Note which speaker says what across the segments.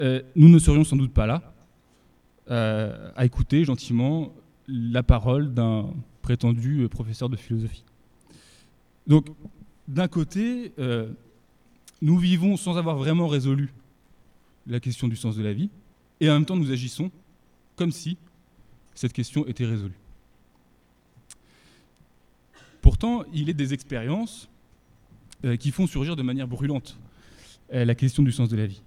Speaker 1: nous ne serions sans doute pas là à écouter gentiment la parole d'un prétendu professeur de philosophie. Donc, d'un côté, nous vivons sans avoir vraiment résolu la question du sens de la vie, et en même temps nous agissons comme si cette question était résolue. Pourtant, il est des expériences qui font surgir de manière brûlante la question du sens de la vie.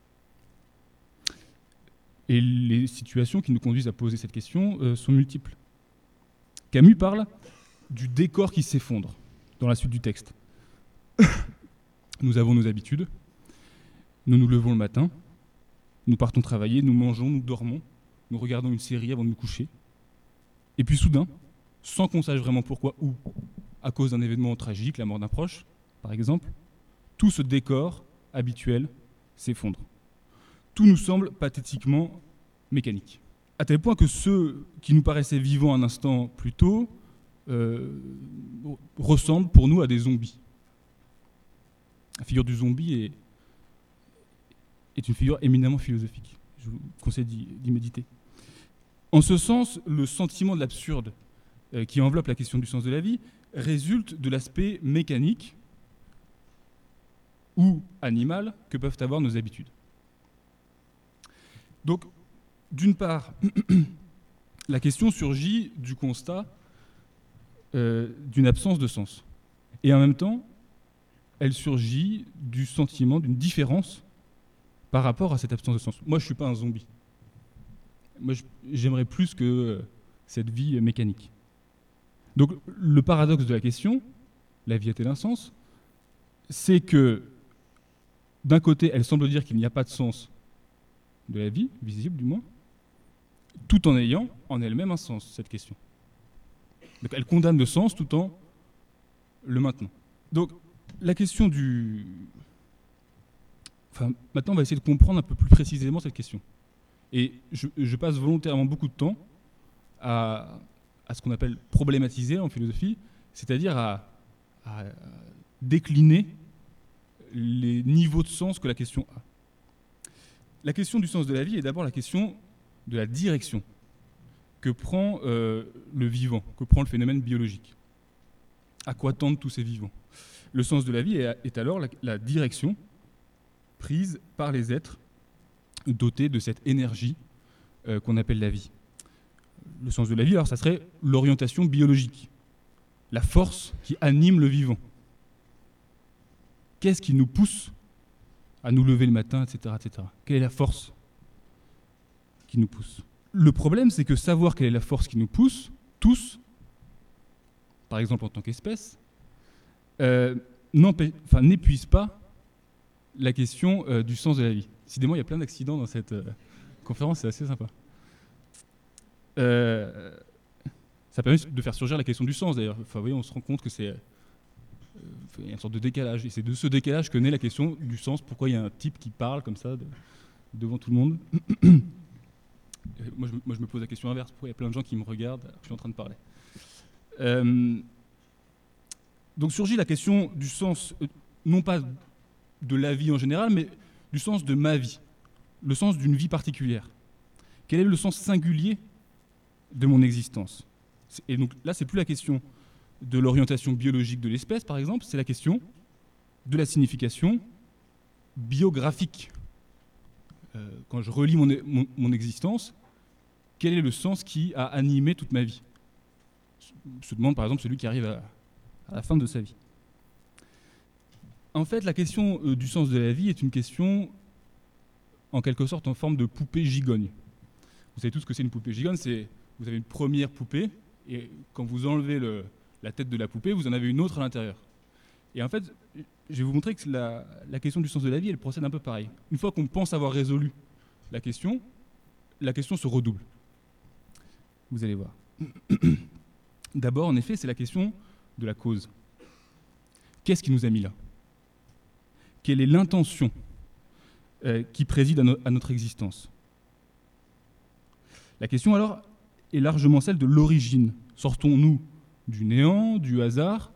Speaker 1: Et les situations qui nous conduisent à poser cette question sont multiples. Camus parle du décor qui s'effondre dans la suite du texte. Nous avons nos habitudes, nous nous levons le matin, nous partons travailler, nous mangeons, nous dormons, nous regardons une série avant de nous coucher. Et puis soudain, sans qu'on sache vraiment pourquoi ou à cause d'un événement tragique, la mort d'un proche, par exemple, tout ce décor habituel s'effondre. Tout nous semble pathétiquement mécanique. À tel point que ceux qui nous paraissaient vivants un instant plus tôt ressemblent pour nous à des zombies. La figure du zombie est une figure éminemment philosophique. Je vous conseille d'y méditer. En ce sens, le sentiment de l'absurde qui enveloppe la question du sens de la vie résulte de l'aspect mécanique ou animal que peuvent avoir nos habitudes. Donc, d'une part, la question surgit du constat d'une absence de sens. Et en même temps, elle surgit du sentiment d'une différence par rapport à cette absence de sens. Moi, je ne suis pas un zombie. Moi, j'aimerais plus que cette vie mécanique. Donc, le paradoxe de la question, la vie a-t-elle un sens ? C'est que, d'un côté, elle semble dire qu'il n'y a pas de sens de la vie, visible du moins, tout en ayant en elle-même un sens, cette question. Donc, elle condamne le sens tout en le maintenant. Donc, la question du... Enfin, maintenant, on va essayer de comprendre un peu plus précisément cette question. Et je passe volontairement beaucoup de temps à ce qu'on appelle problématiser en philosophie, c'est-à-dire à décliner les niveaux de sens que la question a. La question du sens de la vie est d'abord la question de la direction que prend le vivant, que prend le phénomène biologique. À quoi tendent tous ces vivants ? Le sens de la vie est alors la direction prise par les êtres dotés de cette énergie qu'on appelle la vie. Le sens de la vie, alors, ça serait l'orientation biologique, la force qui anime le vivant. Qu'est-ce qui nous pousse à nous lever le matin, etc., etc. Quelle est la force qui nous pousse ? Le problème, c'est que savoir quelle est la force qui nous pousse, tous, par exemple en tant qu'espèce, n'épuise pas la question du sens de la vie. Décidément, il y a plein d'accidents dans cette conférence, c'est assez sympa. Ça permet de faire surgir la question du sens, d'ailleurs. Enfin, vous voyez, on se rend compte que c'est il y a une sorte de décalage. Et c'est de ce décalage que naît la question du sens. Pourquoi il y a un type qui parle comme ça devant tout le monde ? Moi, je me pose la question inverse. Pourquoi il y a plein de gens qui me regardent alors que je suis en train de parler ? Donc surgit la question du sens, non pas de la vie en général, mais du sens de ma vie, le sens d'une vie particulière. Quel est le sens singulier de mon existence ? Et donc là, c'est plus la question de l'orientation biologique de l'espèce, par exemple, c'est la question de la signification biographique. Quand je relis mon existence, quel est le sens qui a animé toute ma vie ? Se demande par exemple celui qui arrive à la fin de sa vie. En fait, la question du sens de la vie est une question en quelque sorte en forme de poupée gigogne. Vous savez tous ce que c'est une poupée gigogne, vous avez une première poupée, et quand vous enlevez la tête de la poupée, vous en avez une autre à l'intérieur. Et en fait, je vais vous montrer que la question du sens de la vie, elle procède un peu pareil. Une fois qu'on pense avoir résolu la question se redouble. Vous allez voir. D'abord, en effet, c'est la question de la cause. Qu'est-ce qui nous a mis là ? Quelle est l'intention qui préside à notre existence ? La question, alors, est largement celle de l'origine. Sortons-nous du néant, du hasard,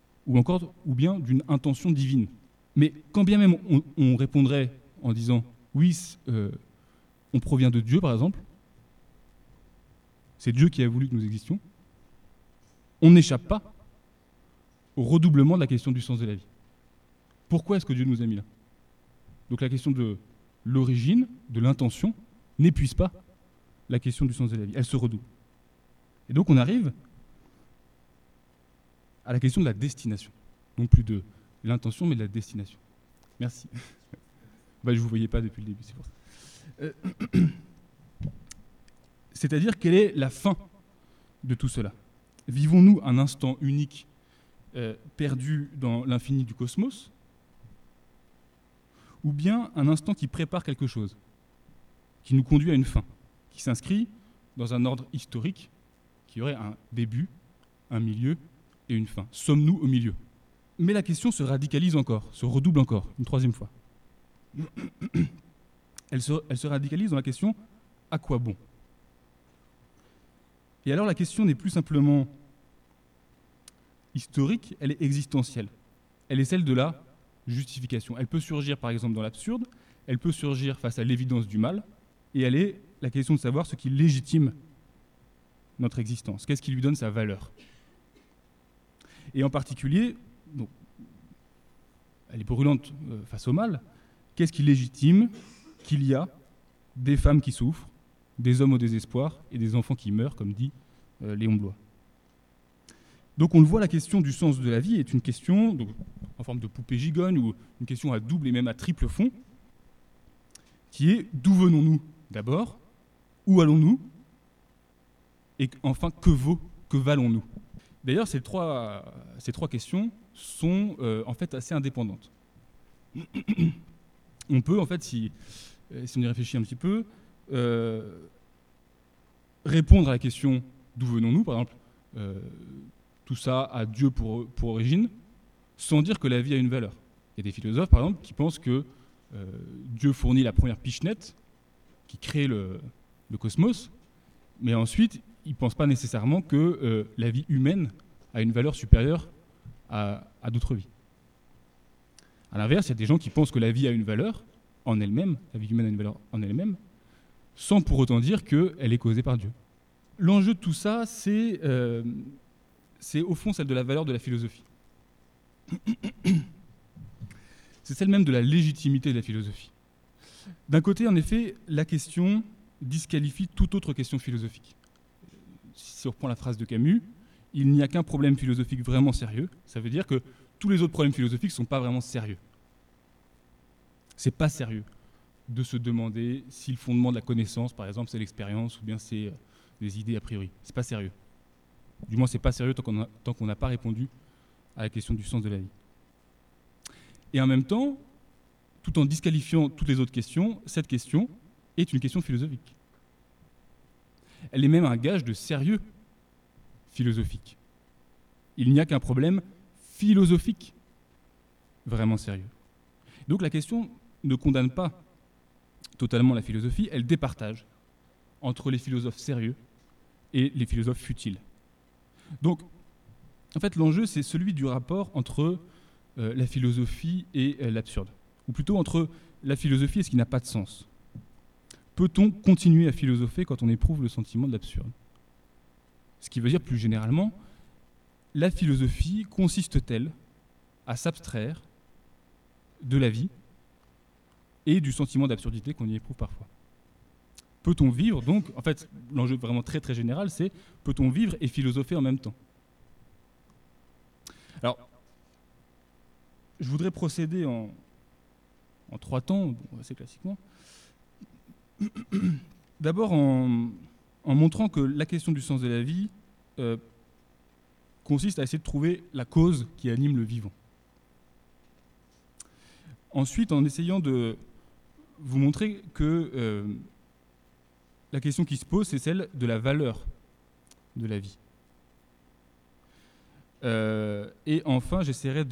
Speaker 1: ou bien d'une intention divine ? Mais quand bien même on répondrait en disant Oui, on provient de Dieu, par exemple. C'est Dieu qui a voulu que nous existions. On n'échappe pas au redoublement de la question du sens de la vie. Pourquoi est-ce que Dieu nous a mis là? Donc la question de l'origine, de l'intention, n'épuise pas la question du sens de la vie. Elle se redouble. Et donc on arrive à la question de la destination. Non plus de l'intention, mais de la destination. Merci. Je ne vous voyais pas depuis le début, c'est pour ça. C'est-à-dire, quelle est la fin de tout cela? Vivons-nous un instant unique perdu dans l'infini du cosmos, ou bien un instant qui prépare quelque chose, qui nous conduit à une fin, qui s'inscrit dans un ordre historique, qui aurait un début, un milieu et une fin? Sommes-nous au milieu? Mais la question se radicalise encore, se redouble encore, une troisième fois. Elle se radicalise dans la question « à quoi bon ?» Et alors la question n'est plus simplement historique, elle est existentielle. Elle est celle de la justification. Elle peut surgir par exemple dans l'absurde, elle peut surgir face à l'évidence du mal, et elle est la question de savoir ce qui légitime notre existence, qu'est-ce qui lui donne sa valeur. Et en particulier, donc, elle est brûlante face au mal, qu'est-ce qui légitime qu'il y a des femmes qui souffrent, des hommes au désespoir et des enfants qui meurent, comme dit Léon Bloy. Donc on le voit, la question du sens de la vie est une question donc, en forme de poupée gigogne ou une question à double et même à triple fond, qui est d'où venons-nous d'abord, où allons-nous, et enfin que valons-nous. D'ailleurs, ces trois questions sont en fait assez indépendantes. On peut en fait, si on y réfléchit un petit peu, répondre à la question d'où venons-nous, par exemple, tout ça a Dieu pour origine, sans dire que la vie a une valeur. Il y a des philosophes, par exemple, qui pensent que Dieu fournit la première pichenette qui crée le cosmos, mais ensuite, ils ne pensent pas nécessairement que la vie humaine a une valeur supérieure à d'autres vies. À l'inverse, il y a des gens qui pensent que la vie a une valeur en elle-même, la vie humaine a une valeur en elle-même, sans pour autant dire qu'elle est causée par Dieu. L'enjeu de tout ça, c'est au fond celle de la valeur de la philosophie. C'est celle même de la légitimité de la philosophie. D'un côté, en effet, la question disqualifie toute autre question philosophique. Si on reprend la phrase de Camus, il n'y a qu'un problème philosophique vraiment sérieux. Ça veut dire que tous les autres problèmes philosophiques ne sont pas vraiment sérieux. C'est pas sérieux de se demander si le fondement de la connaissance, par exemple, c'est l'expérience ou bien c'est des idées a priori. C'est pas sérieux. Du moins, c'est pas sérieux tant qu'on n'a pas répondu à la question du sens de la vie. Et en même temps, tout en disqualifiant toutes les autres questions, cette question est une question philosophique. Elle est même un gage de sérieux philosophique. Il n'y a qu'un problème philosophique vraiment sérieux. Donc la question ne condamne pas totalement la philosophie, elle départage entre les philosophes sérieux et les philosophes futiles. Donc, en fait, l'enjeu, c'est celui du rapport entre la philosophie et l'absurde, ou plutôt entre la philosophie et ce qui n'a pas de sens. Peut-on continuer à philosopher quand on éprouve le sentiment de l'absurde? Ce qui veut dire, plus généralement, la philosophie consiste-t-elle à s'abstraire de la vie et du sentiment d'absurdité qu'on y éprouve parfois? Peut-on vivre, donc, en fait, l'enjeu vraiment très très général, c'est peut-on vivre et philosopher en même temps? Alors, je voudrais procéder en 3 temps, bon, assez classiquement. D'abord en montrant que la question du sens de la vie consiste à essayer de trouver la cause qui anime le vivant. Ensuite, en essayant de vous montrer que la question qui se pose, c'est celle de la valeur de la vie. Et enfin, j'essaierai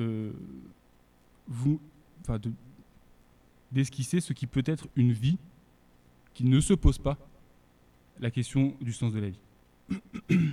Speaker 1: d'esquisser ce qui peut être une vie qui ne se pose pas la question du sens de la vie.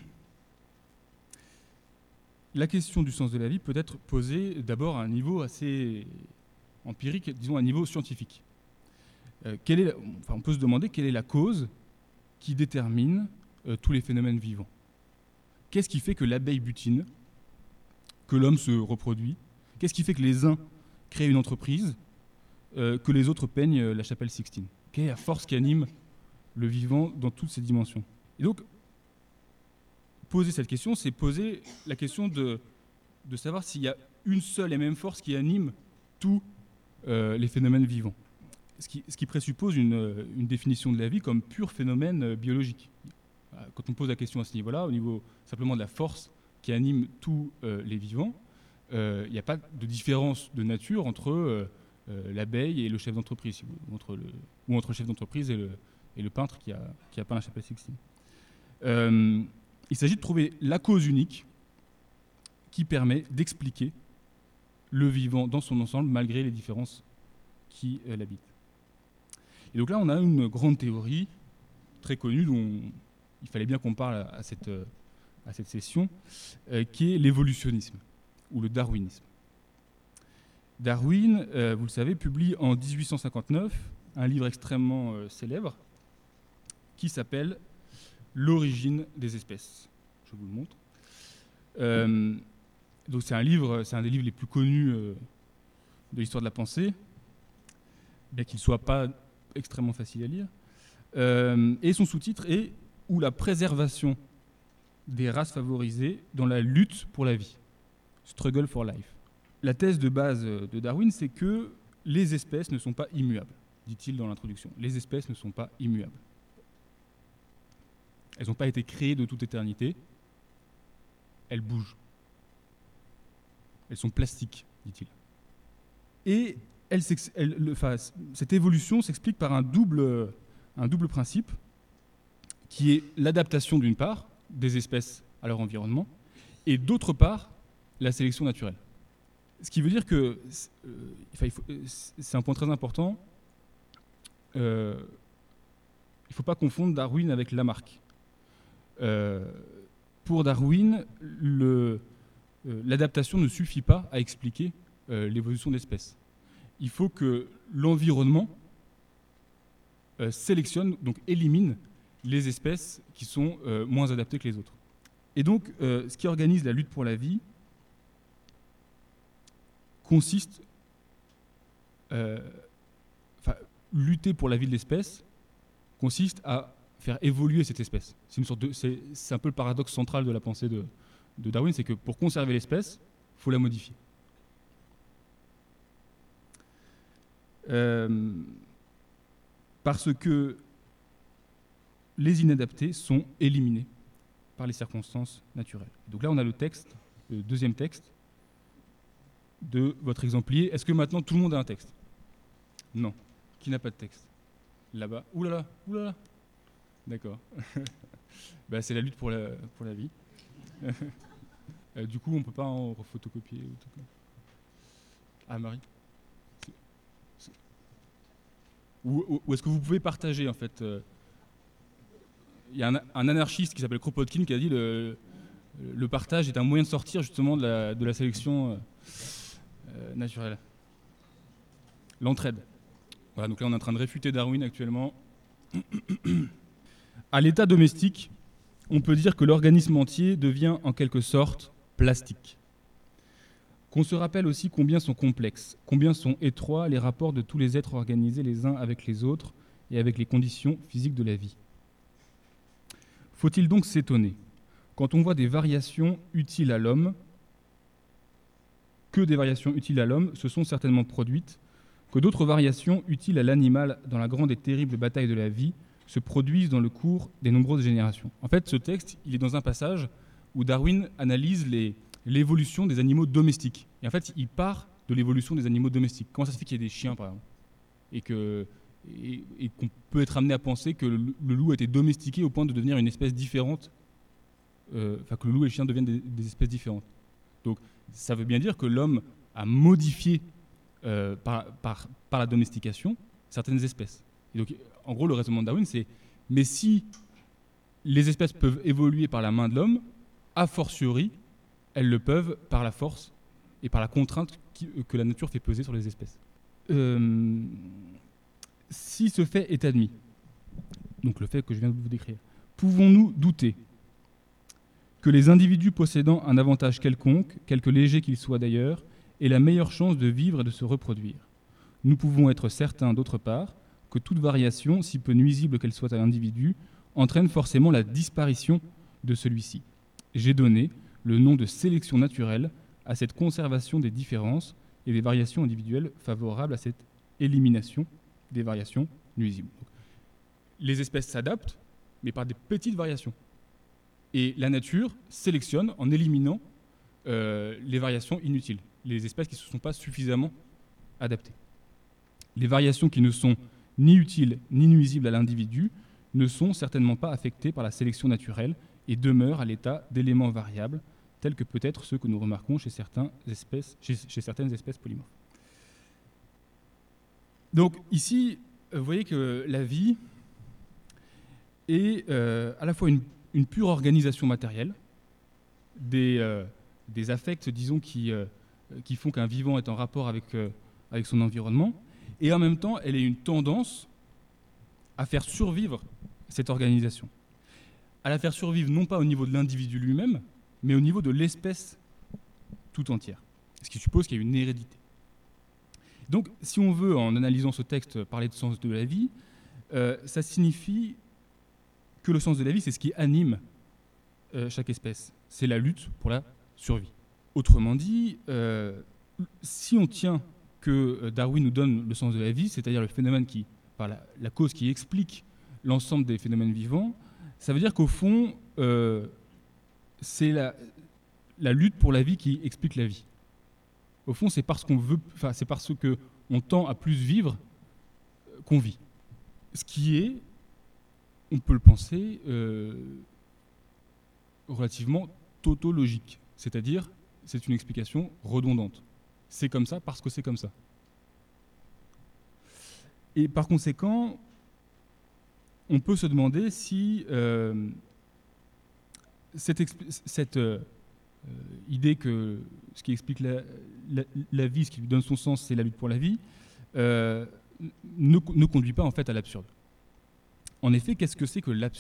Speaker 1: La question du sens de la vie peut être posée d'abord à un niveau assez empirique, disons à un niveau scientifique. on peut se demander quelle est la cause qui détermine tous les phénomènes vivants. Qu'est-ce qui fait que l'abeille butine, que l'homme se reproduit? Qu'est-ce qui fait que les uns créent une entreprise, que les autres peignent la chapelle Sixtine? Quelle est la force qui anime le vivant dans toutes ses dimensions? Et donc, poser cette question, c'est poser la question de savoir s'il y a une seule et même force qui anime tous les phénomènes vivants. Ce qui présuppose une définition de la vie comme pur phénomène biologique. Quand on pose la question à ce niveau-là, au niveau simplement de la force qui anime tous les vivants, il n'y a pas de différence de nature entre l'abeille et le chef d'entreprise, ou entre le chef d'entreprise et le peintre qui a peint la chapelle Sixtine. Il s'agit de trouver la cause unique qui permet d'expliquer le vivant dans son ensemble malgré les différences qui l'habitent. Et donc là, on a une grande théorie très connue dont il fallait bien qu'on parle à cette session, qui est l'évolutionnisme ou le darwinisme. Darwin, vous le savez, publie en 1859 un livre extrêmement célèbre qui s'appelle « L'origine des espèces ». Je vous le montre. Donc c'est un des livres les plus connus de l'histoire de la pensée, bien qu'il ne soit pas extrêmement facile à lire. Et son sous-titre est « Ou la préservation des races favorisées dans la lutte pour la vie ». Struggle for life. La thèse de base de Darwin, c'est que les espèces ne sont pas immuables, dit-il dans l'introduction. Les espèces ne sont pas immuables. Elles n'ont pas été créées de toute éternité. Elles bougent. Elles sont plastiques, dit-il. Et cette évolution s'explique par un double principe, qui est l'adaptation d'une part des espèces à leur environnement, et d'autre part, la sélection naturelle. Ce qui veut dire que, c'est un point très important, il ne faut pas confondre Darwin avec Lamarck. Pour Darwin, l'adaptation ne suffit pas à expliquer l'évolution de l'espèce. Il faut que l'environnement sélectionne, donc élimine les espèces qui sont moins adaptées que les autres. Et donc, ce qui organise la lutte pour la vie consiste, lutter pour la vie de l'espèce consiste à faire évoluer cette espèce. C'est un peu le paradoxe central de la pensée de Darwin, c'est que pour conserver l'espèce, il faut la modifier. Parce que les inadaptés sont éliminés par les circonstances naturelles. Donc là, on a le deuxième texte de votre exemplier. Est-ce que maintenant tout le monde a un texte? Non. Qui n'a pas de texte? Là-bas. Ouh là là. D'accord. C'est la lutte pour la vie. Du coup, on ne peut pas en photocopier. Ah, Marie. Ou est-ce que vous pouvez partager, en fait? Il y a un anarchiste qui s'appelle Kropotkin qui a dit le partage est un moyen de sortir justement de la sélection naturelle. L'entraide. Voilà, donc là on est en train de réfuter Darwin actuellement. À l'état domestique, on peut dire que l'organisme entier devient en quelque sorte plastique. Qu'on se rappelle aussi combien sont complexes, combien sont étroits les rapports de tous les êtres organisés les uns avec les autres et avec les conditions physiques de la vie. Faut-il donc s'étonner, quand on voit des variations utiles à l'homme, que des variations utiles à l'homme se sont certainement produites, que d'autres variations utiles à l'animal dans la grande et terrible bataille de la vie se produisent dans le cours des nombreuses générations. En fait, ce texte, il est dans un passage où Darwin analyse l'évolution des animaux domestiques. Et en fait, il part de l'évolution des animaux domestiques. Comment ça se fait qu'il y ait des chiens, par exemple, et qu'on peut être amené à penser que le loup a été domestiqué au point de devenir une espèce différente, que le loup et le chien deviennent des espèces différentes. Donc, ça veut bien dire que l'homme a modifié par la domestication certaines espèces. Et donc, en gros, le raisonnement de Darwin, c'est « mais si les espèces peuvent évoluer par la main de l'homme, a fortiori, elles le peuvent par la force et par la contrainte que la nature fait peser sur les espèces. » si ce fait est admis, donc le fait que je viens de vous décrire, pouvons-nous douter que les individus possédant un avantage quelconque, quelque léger qu'il soit d'ailleurs, aient la meilleure chance de vivre et de se reproduire? Nous pouvons être certains, d'autre part, que toute variation, si peu nuisible qu'elle soit à l'individu, entraîne forcément la disparition de celui-ci. J'ai donné le nom de sélection naturelle à cette conservation des différences et des variations individuelles favorables à cette élimination des variations nuisibles. Donc, les espèces s'adaptent, mais par des petites variations. Et la nature sélectionne en éliminant les variations inutiles, les espèces qui ne se sont pas suffisamment adaptées. Les variations qui ne sont ni utiles ni nuisibles à l'individu ne sont certainement pas affectées par la sélection naturelle et demeurent à l'état d'éléments variables, tels que peut-être ceux que nous remarquons chez certaines espèces polymorphes. Donc ici, vous voyez que la vie est à la fois une pure organisation matérielle, des affects, disons, qui font qu'un vivant est en rapport avec son environnement, et en même temps, elle est une tendance à faire survivre cette organisation. À la faire survivre non pas au niveau de l'individu lui-même, mais au niveau de l'espèce tout entière, ce qui suppose qu'il y a une hérédité. Donc, si on veut, en analysant ce texte, parler de sens de la vie, ça signifie que le sens de la vie, c'est ce qui anime chaque espèce. C'est la lutte pour la survie. Autrement dit, si on tient que Darwin nous donne le sens de la vie, c'est-à-dire le phénomène la cause qui explique l'ensemble des phénomènes vivants, ça veut dire qu'au fond, c'est la lutte pour la vie qui explique la vie. Au fond, c'est parce qu'on tend à plus vivre qu'on vit. Ce qui est, on peut le penser, relativement tautologique, c'est-à-dire c'est une explication redondante. C'est comme ça parce que c'est comme ça. Et par conséquent, on peut se demander si cette idée que ce qui explique la vie, ce qui lui donne son sens, c'est la lutte pour la vie, ne conduit pas en fait à l'absurde. En effet, qu'est-ce que c'est que l'absurde ?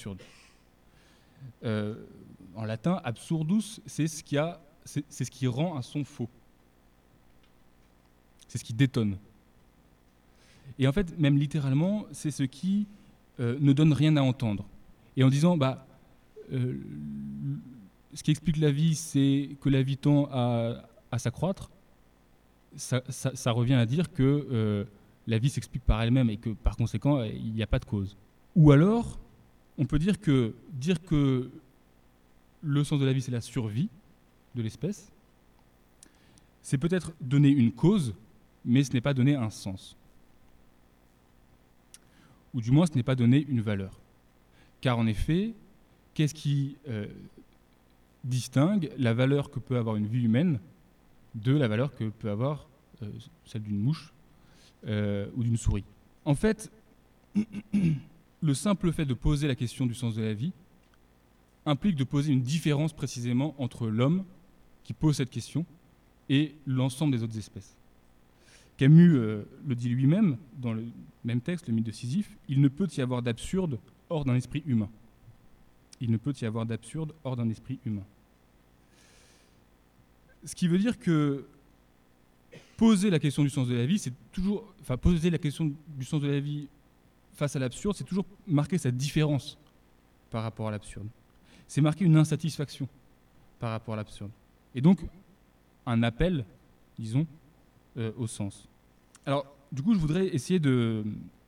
Speaker 1: En latin, absurdus, c'est ce qui rend un son faux. C'est ce qui détonne. Et en fait, même littéralement, c'est ce qui ne donne rien à entendre. Et en disant, ce qui explique la vie, c'est que la vie tend à s'accroître, ça revient à dire que la vie s'explique par elle-même et que par conséquent, il n'y a pas de cause. Ou alors, on peut dire que le sens de la vie, c'est la survie de l'espèce. C'est peut-être donner une cause, mais ce n'est pas donner un sens. Ou du moins, ce n'est pas donner une valeur. Car en effet, qu'est-ce qui distingue la valeur que peut avoir une vie humaine de la valeur que peut avoir celle d'une mouche ou d'une souris? En fait, le simple fait de poser la question du sens de la vie implique de poser une différence précisément entre l'homme qui pose cette question et l'ensemble des autres espèces. Camus le dit lui-même dans le même texte, le mythe de Sisyphe, il ne peut y avoir d'absurde hors d'un esprit humain. Il ne peut y avoir d'absurde hors d'un esprit humain. Ce qui veut dire que poser la question du sens de la vie, c'est toujours, poser la question du sens de la vie face à l'absurde, c'est toujours marquer sa différence par rapport à l'absurde. C'est marquer une insatisfaction par rapport à l'absurde. Et donc, un appel, disons, au sens. Alors, du coup, je voudrais essayer de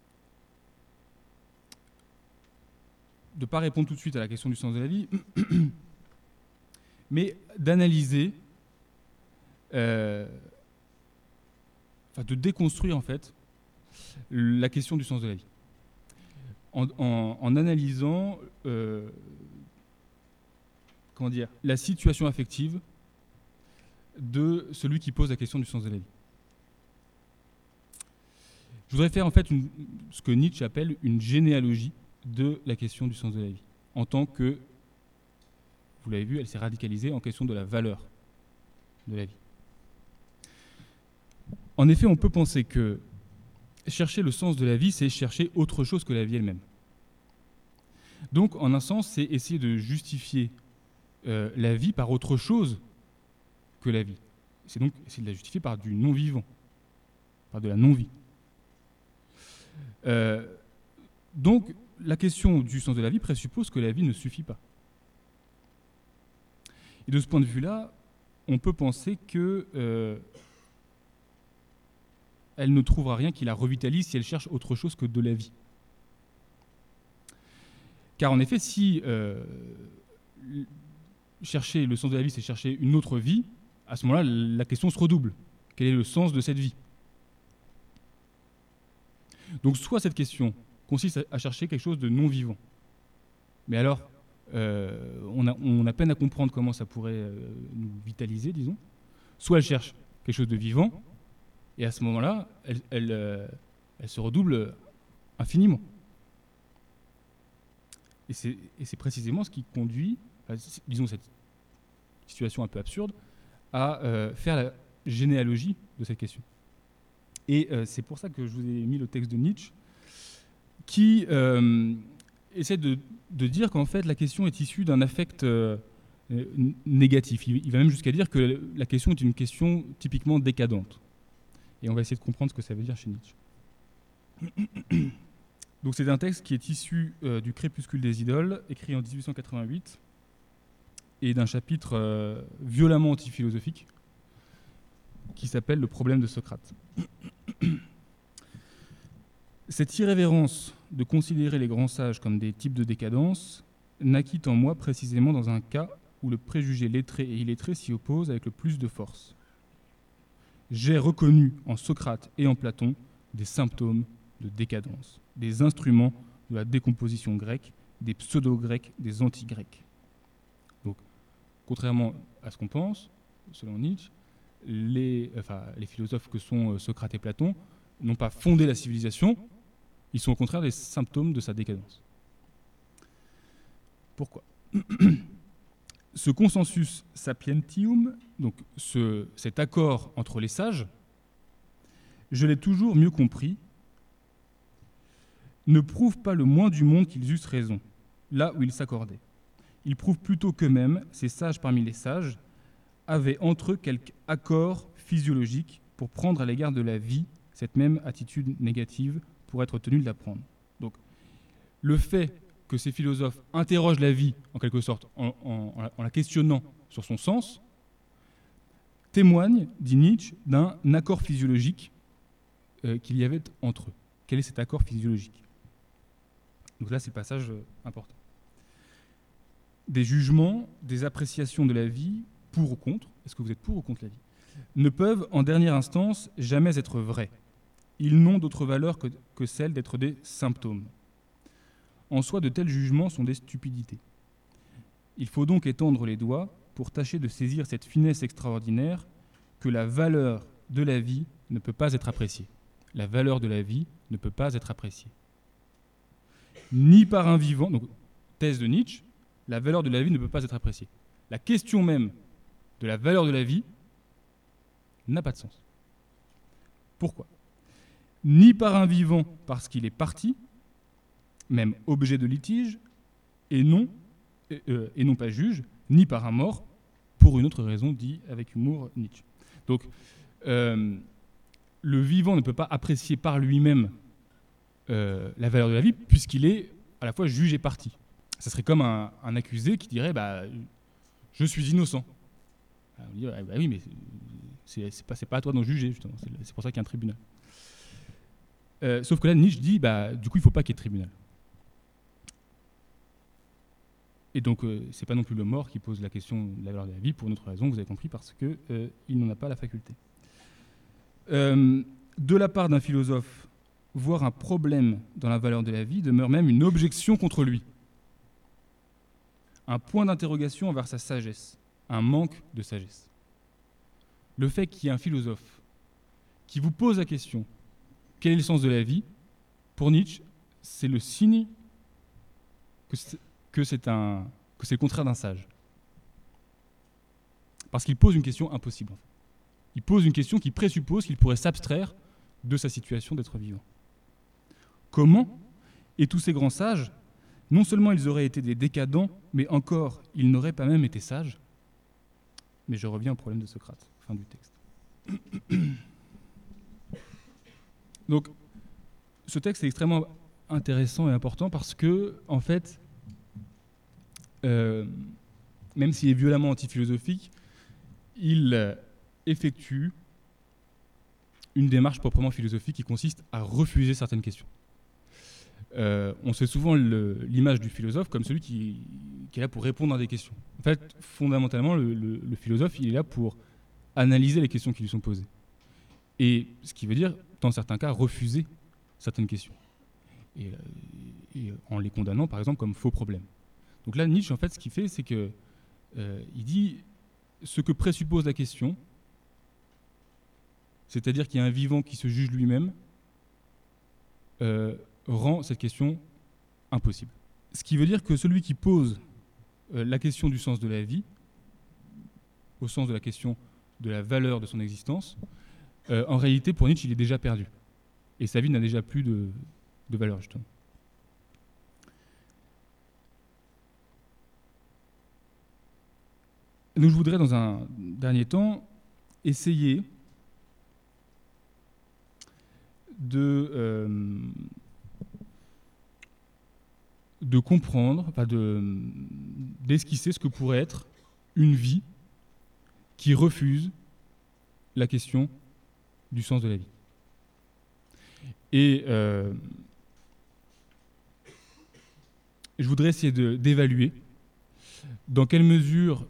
Speaker 1: ne pas répondre tout de suite à la question du sens de la vie, mais d'analyser, de déconstruire en fait la question du sens de la vie, en analysant la situation affective de celui qui pose la question du sens de la vie. Je voudrais faire en fait ce que Nietzsche appelle une généalogie de la question du sens de la vie, en tant que, vous l'avez vu, elle s'est radicalisée en question de la valeur de la vie. En effet, on peut penser que chercher le sens de la vie, c'est chercher autre chose que la vie elle-même. Donc, en un sens, c'est essayer de justifier la vie par autre chose que la vie. C'est donc essayer de la justifier par du non-vivant, par de la non-vie. Donc, la question du sens de la vie présuppose que la vie ne suffit pas. Et de ce point de vue-là, on peut penser que elle ne trouvera rien qui la revitalise si elle cherche autre chose que de la vie. Car en effet, si chercher le sens de la vie, c'est chercher une autre vie, à ce moment-là, la question se redouble. Quel est le sens de cette vie ? Donc soit cette question consiste à chercher quelque chose de non-vivant. Mais alors, on a peine à comprendre comment ça pourrait nous vitaliser, disons. Soit elle cherche quelque chose de vivant, et à ce moment-là, elle se redouble infiniment. Et c'est précisément ce qui conduit, disons cette situation un peu absurde, à faire la généalogie de cette question. Et c'est pour ça que je vous ai mis le texte de Nietzsche, qui essaie de dire qu'en fait la question est issue d'un affect négatif. Il va même jusqu'à dire que la question est une question typiquement décadente. Et on va essayer de comprendre ce que ça veut dire chez Nietzsche. Donc c'est un texte qui est issu du Crépuscule des idoles, écrit en 1888, et d'un chapitre violemment antiphilosophique, qui s'appelle « Le problème de Socrate ». Cette irrévérence de considérer les grands sages comme des types de décadence naquit en moi précisément dans un cas où le préjugé lettré et illettré s'y oppose avec le plus de force. J'ai reconnu en Socrate et en Platon des symptômes de décadence, des instruments de la décomposition grecque, des pseudo-grecs, des anti-grecs. Donc, contrairement à ce qu'on pense, selon Nietzsche, les philosophes que sont Socrate et Platon n'ont pas fondé la civilisation, ils sont au contraire des symptômes de sa décadence. Pourquoi ? Ce consensus sapientium, donc cet accord entre les sages, je l'ai toujours mieux compris, ne prouve pas le moins du monde qu'ils eussent raison, là où ils s'accordaient. Il prouve plutôt qu'eux-mêmes, ces sages parmi les sages, avaient entre eux quelque accord physiologique pour prendre à l'égard de la vie cette même attitude négative pour être tenus de la prendre. Donc, le fait que ces philosophes interrogent la vie, en quelque sorte, en la questionnant sur son sens, témoigne, dit Nietzsche, d'un accord physiologique qu'il y avait entre eux. Quel est cet accord physiologique ? Donc là, c'est le passage important. Des jugements, des appréciations de la vie, pour ou contre, est-ce que vous êtes pour ou contre la vie, ne peuvent, en dernière instance, jamais être vrais. Ils n'ont d'autre valeur que celle d'être des symptômes. En soi, de tels jugements sont des stupidités. Il faut donc étendre les doigts pour tâcher de saisir cette finesse extraordinaire que la valeur de la vie ne peut pas être appréciée. La valeur de la vie ne peut pas être appréciée. Ni par un vivant, donc thèse de Nietzsche, la valeur de la vie ne peut pas être appréciée. La question même de la valeur de la vie n'a pas de sens. Pourquoi ? Ni par un vivant parce qu'il est parti, même objet de litige, et non pas juge, ni par un mort, pour une autre raison, dit avec humour Nietzsche. Donc, le vivant ne peut pas apprécier par lui-même la valeur de la vie, puisqu'il est à la fois juge et partie. Ça serait comme un accusé qui dirait « je suis innocent ». On dit « oui, mais c'est pas à toi d'en juger, justement. C'est pour ça qu'il y a un tribunal ». Sauf que là, Nietzsche dit du coup, il ne faut pas qu'il y ait de tribunal. Et donc, c'est pas non plus le mort qui pose la question de la valeur de la vie, pour une autre raison, vous avez compris, parce qu'il n'en a pas la faculté. De la part d'un philosophe, voir un problème dans la valeur de la vie demeure même une objection contre lui. Un point d'interrogation envers sa sagesse, un manque de sagesse. Le fait qu'il y ait un philosophe qui vous pose la question « Quel est le sens de la vie ?», pour Nietzsche, c'est le signe que c'est le contraire d'un sage. Parce qu'il pose une question impossible. En fait. Il pose une question qui présuppose qu'il pourrait s'abstraire de sa situation d'être vivant. Comment? Et tous ces grands sages, non seulement ils auraient été des décadents, mais encore, ils n'auraient pas même été sages. Mais je reviens au problème de Socrate, fin du texte. Donc, ce texte est extrêmement intéressant et important parce que, en fait, même s'il est violemment antiphilosophique, il effectue une démarche proprement philosophique qui consiste à refuser certaines questions. On sait souvent l'image du philosophe comme celui qui est là pour répondre à des questions. En fait, fondamentalement, le philosophe, il est là pour analyser les questions qui lui sont posées. Et ce qui veut dire, dans certains cas, refuser certaines questions. Et en les condamnant, par exemple, comme faux problèmes. Donc là, Nietzsche, en fait, ce qu'il fait, c'est que il dit ce que présuppose la question, c'est-à-dire qu'il y a un vivant qui se juge lui-même, rend cette question impossible. Ce qui veut dire que celui qui pose la question du sens de la vie, au sens de la question de la valeur de son existence, en réalité, pour Nietzsche, il est déjà perdu. Et sa vie n'a déjà plus de valeur, justement. Donc je voudrais, dans un dernier temps, essayer de comprendre, d'esquisser ce que pourrait être une vie qui refuse la question du sens de la vie. Et je voudrais essayer d'évaluer dans quelle mesure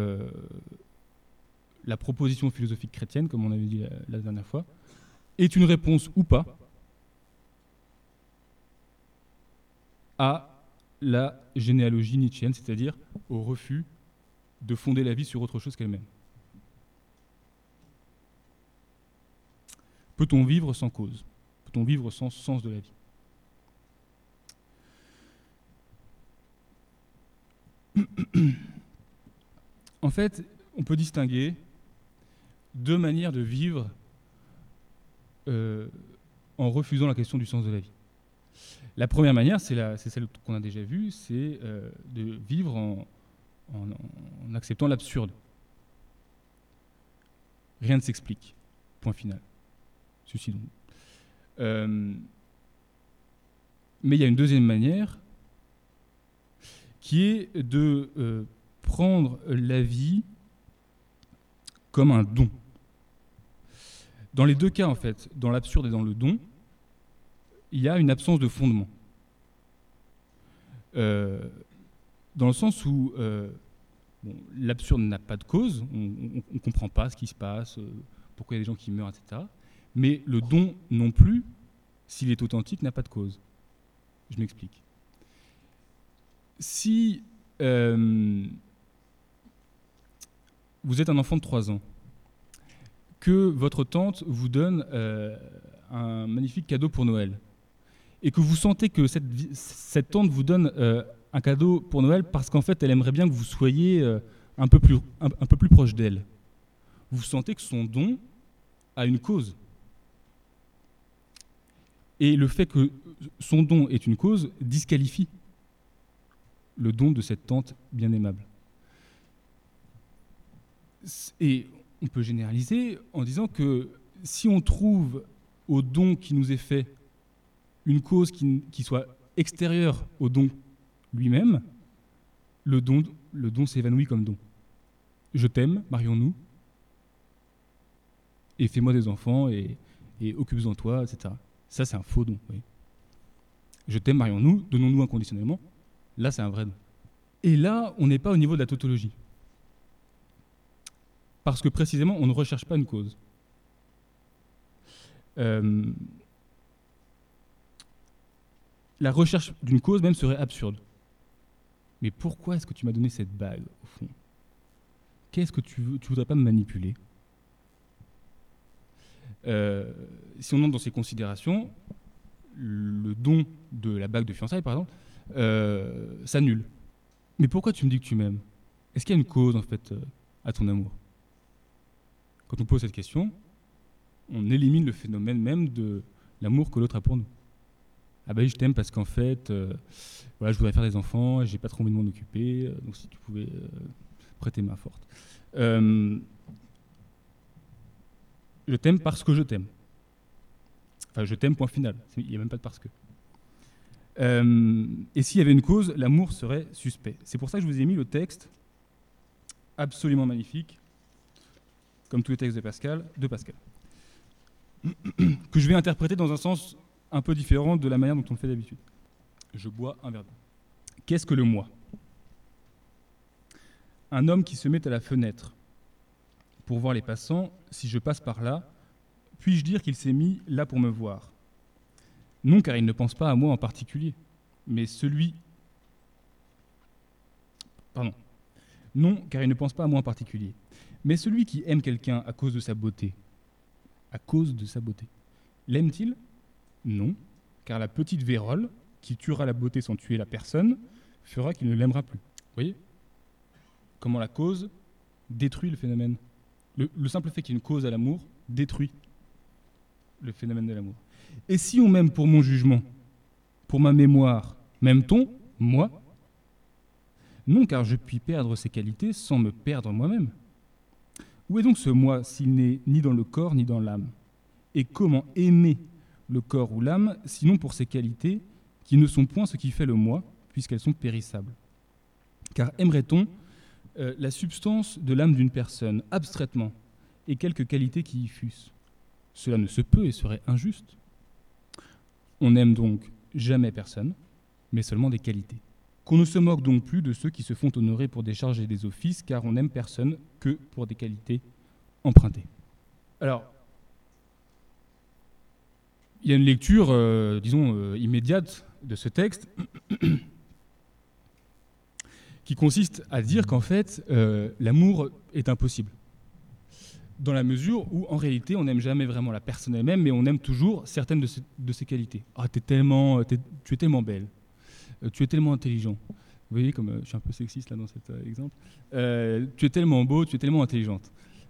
Speaker 1: la proposition philosophique chrétienne, comme on avait dit la dernière fois, est une réponse ou pas à la généalogie nietzschéenne, c'est-à-dire au refus de fonder la vie sur autre chose qu'elle-même. Peut-on vivre sans cause? Peut-on vivre sans sens de la vie? En fait, on peut distinguer deux manières de vivre en refusant la question du sens de la vie. La première manière, c'est celle qu'on a déjà vue, c'est de vivre en acceptant l'absurde. Rien ne s'explique. Point final. Suicidons-nous. Mais il y a une deuxième manière qui est de prendre la vie comme un don. Dans les deux cas, en fait, dans l'absurde et dans le don, il y a une absence de fondement. Dans le sens où l'absurde n'a pas de cause, on ne comprend pas ce qui se passe, pourquoi il y a des gens qui meurent, etc. Mais le don non plus, s'il est authentique, n'a pas de cause. Je m'explique. Si vous êtes un enfant de 3 ans, que votre tante vous donne un magnifique cadeau pour Noël, et que vous sentez que cette tante vous donne un cadeau pour Noël parce qu'en fait, elle aimerait bien que vous soyez un peu plus proche d'elle. Vous sentez que son don a une cause. Et le fait que son don ait une cause disqualifie le don de cette tante bien aimable. Et on peut généraliser en disant que si on trouve au don qui nous est fait une cause qui soit extérieure au don lui-même, le don s'évanouit comme don. Je t'aime, marions-nous, et fais-moi des enfants, et occupe-en de toi, etc. Ça, c'est un faux don. Oui. Je t'aime, marions-nous, donnons-nous inconditionnellement. Là, c'est un vrai don. Et là, on n'est pas au niveau de la tautologie. Parce que précisément, on ne recherche pas une cause. La recherche d'une cause même serait absurde. Mais pourquoi est-ce que tu m'as donné cette bague, au fond? Qu'est-ce que tu voudrais pas me manipuler? Si on entre dans ces considérations, le don de la bague de fiançailles, par exemple, s'annule. Mais pourquoi tu me dis que tu m'aimes? Est-ce qu'il y a une cause, en fait, à ton amour? Quand on pose cette question, on élimine le phénomène même de l'amour que l'autre a pour nous. Ah bah oui, je t'aime parce qu'en fait, voilà, je voudrais faire des enfants et j'ai pas trop envie de m'en occuper, donc si tu pouvais prêter main forte. Je t'aime parce que je t'aime. Enfin, je t'aime, point final. Il n'y a même pas de parce que. Et s'il y avait une cause, l'amour serait suspect. C'est pour ça que je vous ai mis le texte absolument magnifique, comme tous les textes de Pascal, que je vais interpréter dans un sens un peu différent de la manière dont on le fait d'habitude. Je bois un verre d'eau. Qu'est-ce que le moi ? Un homme qui se met à la fenêtre pour voir les passants, si je passe par là, puis-je dire qu'il s'est mis là pour me voir ? Non, car il ne pense pas à moi en particulier, mais celui... Pardon. Non, car il ne pense pas à moi en particulier, mais celui qui aime quelqu'un à cause de sa beauté. À cause de sa beauté. L'aime-t-il ? Non, car la petite vérole, qui tuera la beauté sans tuer la personne, fera qu'il ne l'aimera plus. Vous voyez ? Comment la cause détruit le phénomène. Le simple fait qu'il y ait une cause à l'amour détruit le phénomène de l'amour. Et si on m'aime pour mon jugement, pour ma mémoire, m'aime-t-on, moi ? Non, car je puis perdre ces qualités sans me perdre moi-même. Où est donc ce moi s'il n'est ni dans le corps ni dans l'âme ? Et comment aimer le corps ou l'âme, sinon pour ces qualités qui ne sont point ce qui fait le moi, puisqu'elles sont périssables ? Car aimerait-on la substance de l'âme d'une personne, abstraitement, et quelques qualités qui y fussent ? Cela ne se peut et serait injuste. On n'aime donc jamais personne, mais seulement des qualités. Qu'on ne se moque donc plus de ceux qui se font honorer pour des charges et des offices, car on n'aime personne que pour des qualités empruntées. Alors, il y a une lecture, immédiate de ce texte, qui consiste à dire qu'en fait, l'amour est impossible. Dans la mesure où, en réalité, on n'aime jamais vraiment la personne elle-même, mais on aime toujours certaines de ses qualités. Ah, tu es tellement belle, tu es tellement intelligent. Vous voyez, comme je suis un peu sexiste là dans cet exemple. Tu es tellement beau, tu es tellement intelligente.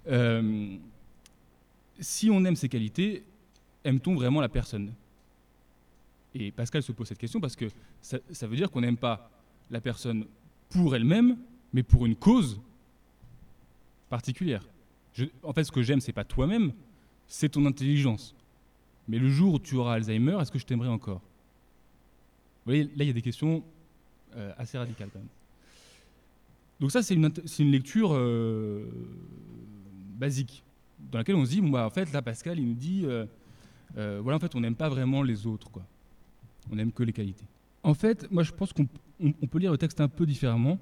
Speaker 1: Si on aime ces qualités, aime-t-on vraiment la personne ? Et Pascal se pose cette question parce que ça veut dire qu'on n'aime pas la personne pour elle-même, mais pour une cause particulière. En fait, ce que j'aime, c'est pas toi-même, c'est ton intelligence. Mais le jour où tu auras Alzheimer, est-ce que je t'aimerai encore ? Vous voyez, là, il y a des questions assez radicales quand même. Donc ça, c'est une lecture basique, dans laquelle on se dit, bon, bah, en fait, là, Pascal, il nous dit, voilà, en fait, on n'aime pas vraiment les autres, quoi. On n'aime que les qualités. En fait, moi, je pense qu'on peut lire le texte un peu différemment,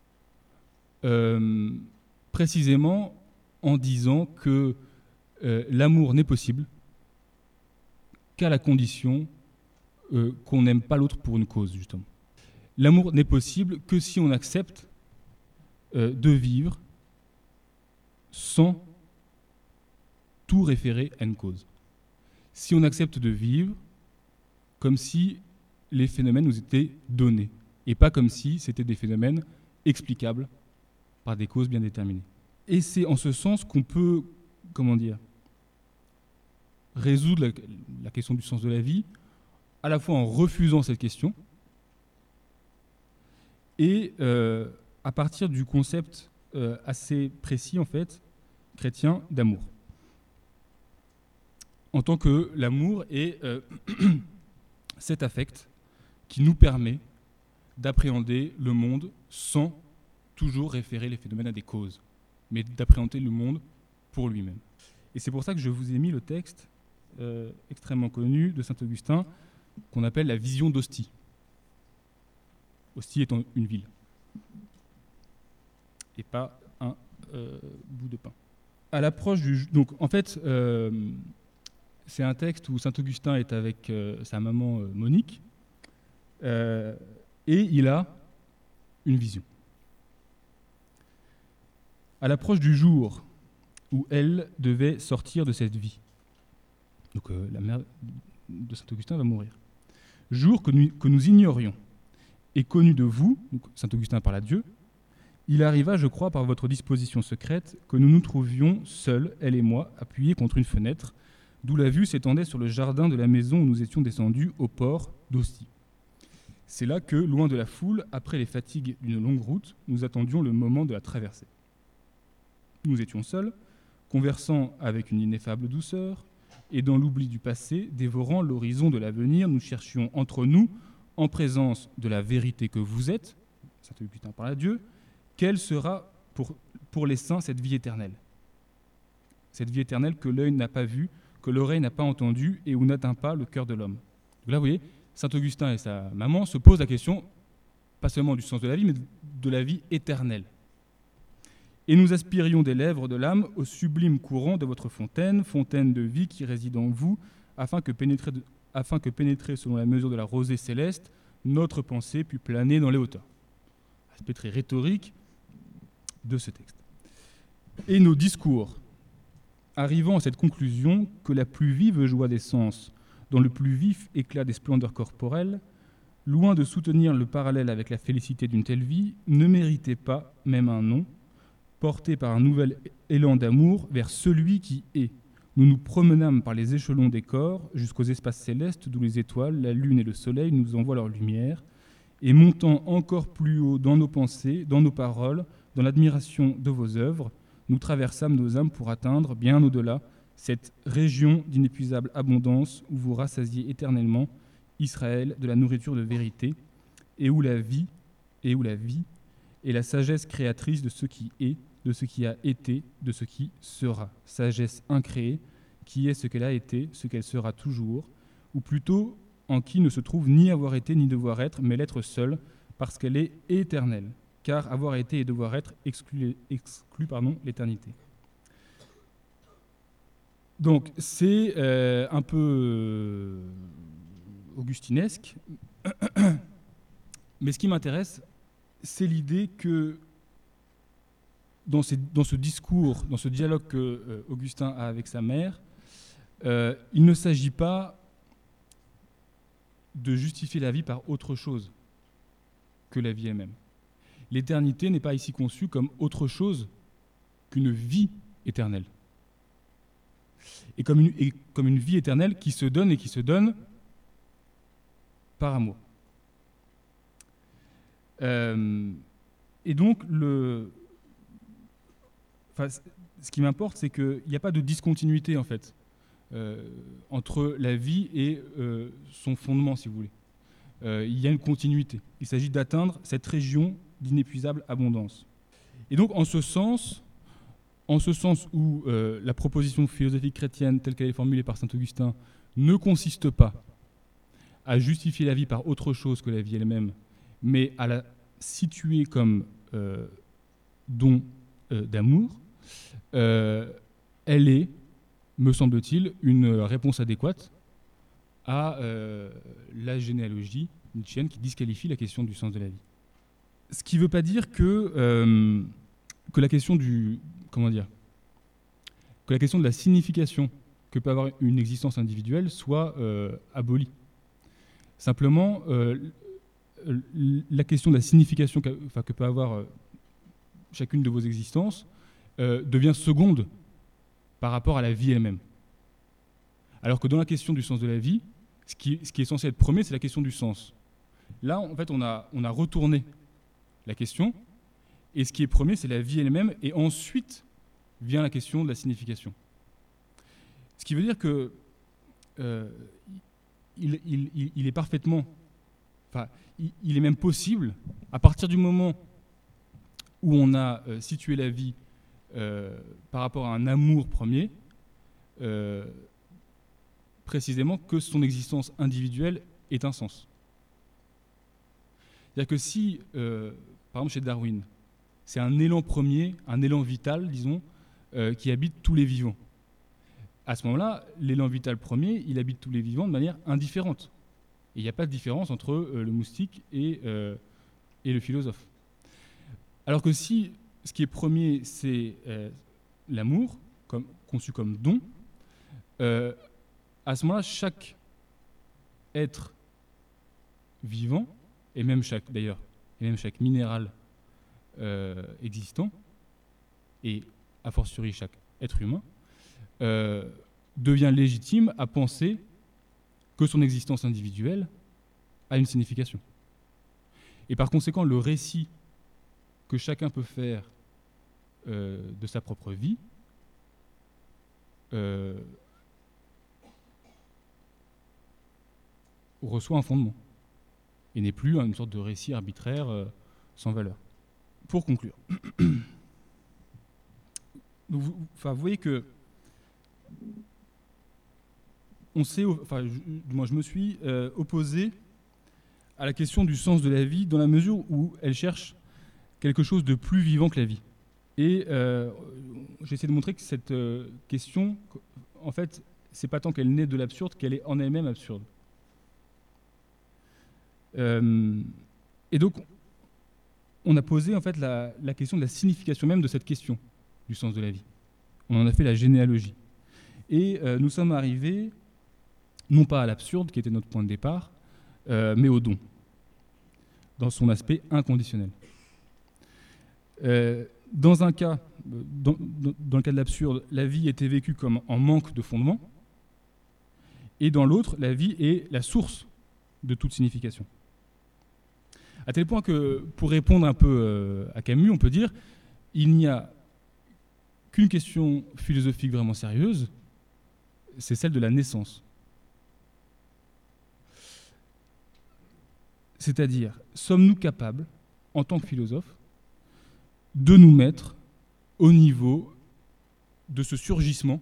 Speaker 1: précisément en disant que l'amour n'est possible qu'à la condition qu'on n'aime pas l'autre pour une cause, justement. L'amour n'est possible que si on accepte de vivre sans tout référer à une cause. Si on accepte de vivre comme si les phénomènes nous étaient donnés, et pas comme si c'était des phénomènes explicables par des causes bien déterminées. Et c'est en ce sens qu'on peut, résoudre la question du sens de la vie, à la fois en refusant cette question et à partir du concept assez précis, en fait, chrétien, d'amour. En tant que l'amour est cet affect qui nous permet d'appréhender le monde sans toujours référer les phénomènes à des causes, mais d'appréhender le monde pour lui-même. Et c'est pour ça que je vous ai mis le texte extrêmement connu de saint Augustin, qu'on appelle la vision d'Ostie. Ostie étant une ville, et pas un bout de pain. À l'approche donc, en fait, c'est un texte où saint Augustin est avec sa maman Monique, et il a une vision. À l'approche du jour où elle devait sortir de cette vie, donc la mère de saint Augustin va mourir, jour que nous ignorions et connu de vous, donc saint Augustin parle à Dieu, il arriva, je crois, par votre disposition secrète, que nous nous trouvions seuls, elle et moi, appuyés contre une fenêtre, d'où la vue s'étendait sur le jardin de la maison où nous étions descendus au port d'Ostie. C'est là que, loin de la foule, après les fatigues d'une longue route, nous attendions le moment de la traversée. Nous étions seuls, conversant avec une ineffable douceur, et dans l'oubli du passé, dévorant l'horizon de l'avenir, nous cherchions entre nous, en présence de la vérité que vous êtes, saint Augustin parle à Dieu, quelle sera pour les saints cette vie éternelle. Cette vie éternelle que l'œil n'a pas vue, que l'oreille n'a pas entendue et où n'atteint pas le cœur de l'homme. Donc là, vous voyez, saint Augustin et sa maman se posent la question, pas seulement du sens de la vie, mais de la vie éternelle. Et nous aspirions des lèvres de l'âme au sublime courant de votre fontaine, fontaine de vie qui réside en vous, afin que pénétrée selon la mesure de la rosée céleste, notre pensée pût planer dans les hauteurs. Aspect très rhétorique de ce texte. Et nos discours, arrivant à cette conclusion que la plus vive joie des sens, dans le plus vif éclat des splendeurs corporelles, loin de soutenir le parallèle avec la félicité d'une telle vie, ne méritait pas même un nom, porté par un nouvel élan d'amour vers celui qui est. Nous nous promenâmes par les échelons des corps jusqu'aux espaces célestes d'où les étoiles, la lune et le soleil nous envoient leur lumière, et montant encore plus haut dans nos pensées, dans nos paroles, dans l'admiration de vos œuvres, nous traversâmes nos âmes pour atteindre, bien au-delà, cette région d'inépuisable abondance où vous rassasiez éternellement Israël de la nourriture de vérité, et où la vie est la sagesse créatrice de ce qui est, de ce qui a été, de ce qui sera. Sagesse incréée, qui est ce qu'elle a été, ce qu'elle sera toujours, ou plutôt en qui ne se trouve ni avoir été ni devoir être, mais l'être seul, parce qu'elle est éternelle. Car avoir été et devoir être exclut l'éternité. Donc c'est un peu augustinesque, mais ce qui m'intéresse, c'est l'idée que dans ce discours, dans ce dialogue que Augustin a avec sa mère, il ne s'agit pas de justifier la vie par autre chose que la vie elle-même. L'éternité n'est pas ici conçue comme autre chose qu'une vie éternelle. Et comme une vie éternelle qui se donne et qui se donne par amour. Et donc, ce qui m'importe, c'est qu'il n'y a pas de discontinuité, en fait, entre la vie et son fondement, si vous voulez. Il y a une continuité. Il s'agit d'atteindre cette région d'inépuisable abondance. Et donc, en ce sens où la proposition philosophique chrétienne, telle qu'elle est formulée par saint Augustin, ne consiste pas à justifier la vie par autre chose que la vie elle-même, mais à la situer comme don d'amour, elle est, me semble-t-il, une réponse adéquate à la généalogie nietzschéenne qui disqualifie la question du sens de la vie. Ce qui ne veut pas dire que la question que la question de la signification que peut avoir une existence individuelle soit abolie. Simplement, la question de la signification que peut avoir chacune de vos existences devient seconde par rapport à la vie elle-même. Alors que dans la question du sens de la vie, ce qui est censé être premier, c'est la question du sens. Là, en fait, on a retourné la question, et ce qui est premier, c'est la vie elle-même, et ensuite vient la question de la signification. Ce qui veut dire que il est parfaitement, il est même possible, à partir du moment où on a situé la vie par rapport à un amour premier, précisément que son existence individuelle ait un sens. C'est-à-dire que si, par exemple chez Darwin, c'est un élan premier, un élan vital, disons, qui habite tous les vivants. À ce moment-là, l'élan vital premier, il habite tous les vivants de manière indifférente. Et il n'y a pas de différence entre le moustique et le philosophe. Alors que si ce qui est premier, c'est l'amour, conçu comme don, à ce moment-là, chaque être vivant, et même chaque minéral existant, et a fortiori chaque être humain, devient légitime à penser que son existence individuelle a une signification. Et par conséquent, le récit que chacun peut faire de sa propre vie reçoit un fondement et n'est plus une sorte de récit arbitraire sans valeur. Pour conclure, donc, vous voyez que je me suis opposé à la question du sens de la vie dans la mesure où elle cherche quelque chose de plus vivant que la vie. Et j'ai essayé de montrer que cette question, en fait, c'est pas tant qu'elle naît de l'absurde qu'elle est en elle-même absurde. Et donc, on a posé en fait la question de la signification même de cette question du sens de la vie. On en a fait la généalogie. Et nous sommes arrivés, non pas à l'absurde, qui était notre point de départ, mais au don, dans son aspect inconditionnel. Dans un cas, dans le cas de l'absurde, la vie était vécue comme en manque de fondement, et dans l'autre, la vie est la source de toute signification. À tel point que, pour répondre un peu à Camus, on peut dire il n'y a qu'une question philosophique vraiment sérieuse, c'est celle de la naissance. C'est-à-dire, sommes-nous capables, en tant que philosophes, de nous mettre au niveau de ce surgissement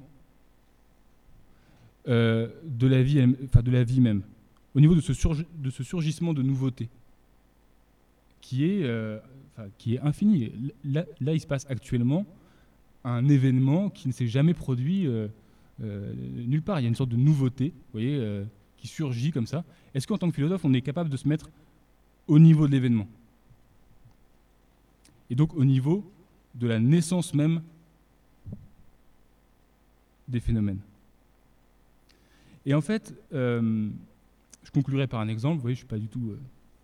Speaker 1: de la vie même, au niveau de ce surgissement de nouveauté, qui est infini. Là, il se passe actuellement un événement qui ne s'est jamais produit nulle part. Il y a une sorte de nouveauté, vous voyez, qui surgit comme ça. Est-ce qu'en tant que philosophe, on est capable de se mettre au niveau de l'événement? Et donc au niveau de la naissance même des phénomènes. Et en fait, je conclurai par un exemple. Vous voyez, je ne suis pas du tout...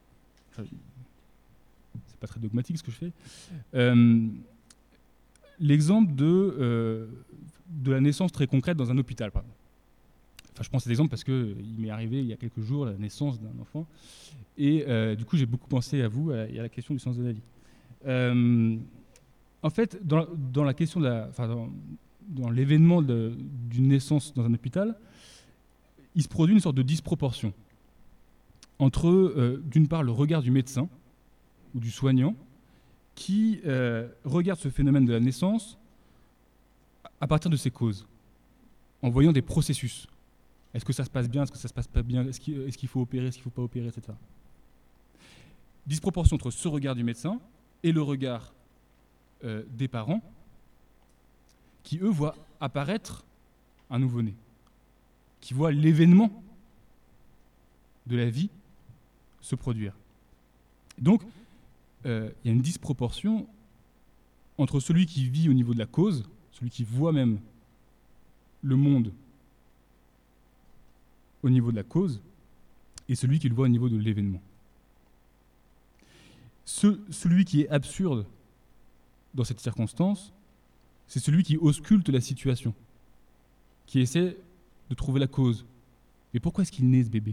Speaker 1: c'est pas très dogmatique ce que je fais. L'exemple de la naissance très concrète dans un hôpital, par exemple. Enfin, je prends cet exemple parce qu'il m'est arrivé il y a quelques jours la naissance d'un enfant. Et du coup, j'ai beaucoup pensé à vous et à la question du sens de la vie. En fait, dans la question dans l'événement d'une naissance dans un hôpital, il se produit une sorte de disproportion entre, d'une part, le regard du médecin ou du soignant qui regarde ce phénomène de la naissance à partir de ses causes, en voyant des processus. Est-ce que ça se passe bien? Est-ce que ça se passe pas bien? Est-ce qu'il faut opérer? Est-ce qu'il ne faut pas opérer? Etc. Disproportion entre ce regard du médecin et le regard des parents qui, eux, voient apparaître un nouveau-né, qui voient l'événement de la vie se produire. Donc, il y a une disproportion entre celui qui vit au niveau de la cause, celui qui voit même le monde au niveau de la cause, et celui qui le voit au niveau de l'événement. Celui qui est absurde dans cette circonstance, c'est celui qui ausculte la situation, qui essaie de trouver la cause. Mais pourquoi est-ce qu'il naît, ce bébé?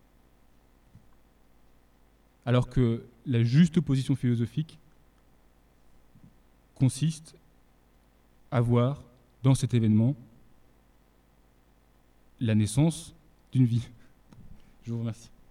Speaker 1: Alors que la juste position philosophique consiste à voir dans cet événement la naissance d'une vie. Je vous remercie.